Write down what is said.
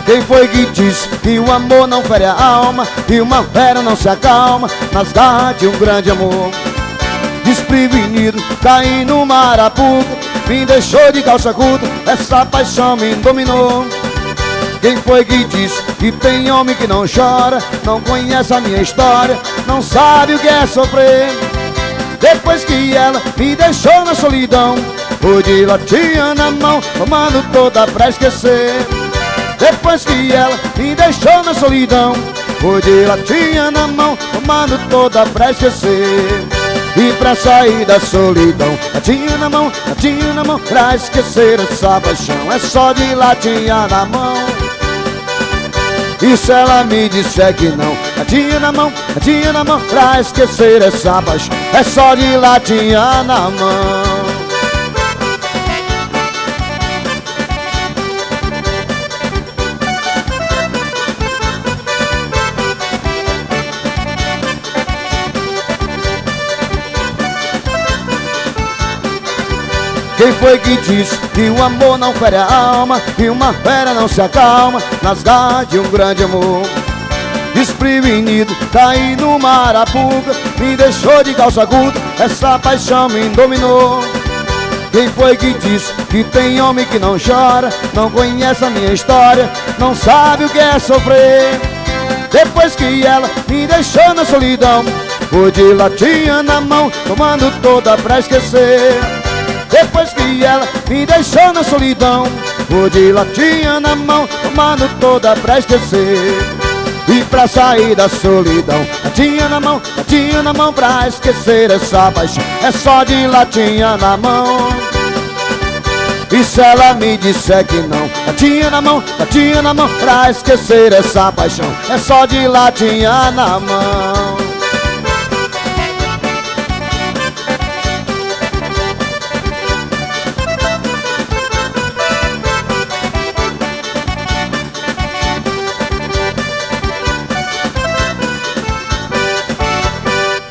Quem foi que disse que o amor não fere a alma e uma fera não se acalma nas garras de um grande amor? Desprevenido, caí numa arapuca, me deixou de calça curta, essa paixão me dominou. Quem foi que disse que tem homem que não chora, não conhece a minha história, não sabe o que é sofrer? Depois que ela me deixou na solidão, fui de latinha na mão, tomando toda pra esquecer. Depois que ela me deixou na solidão, fui de latinha na mão, tomando toda pra esquecer. E pra sair da solidão, latinha na mão, pra esquecer essa paixão, é só de latinha na mão. E se ela me disser que não, latinha na mão, pra esquecer essa paixão, é só de latinha na mão. Quem foi que disse que o amor não fere a alma e uma fera não se acalma nas garras de um grande amor? Desprevenido, caí numa arapuca, me deixou de calça curta, essa paixão me dominou. Quem foi que disse que tem homem que não chora, não conhece a minha história, não sabe o que é sofrer? Depois que ela me deixou na solidão, fui de latinha na mão, tomando toda pra esquecer. Depois que ela me deixou na solidão, fui de latinha na mão, tomando toda pra esquecer. E pra sair da solidão, latinha na mão, pra esquecer essa paixão, é só de latinha na mão. E se ela me disser que não, latinha na mão, pra esquecer essa paixão, é só de latinha na mão.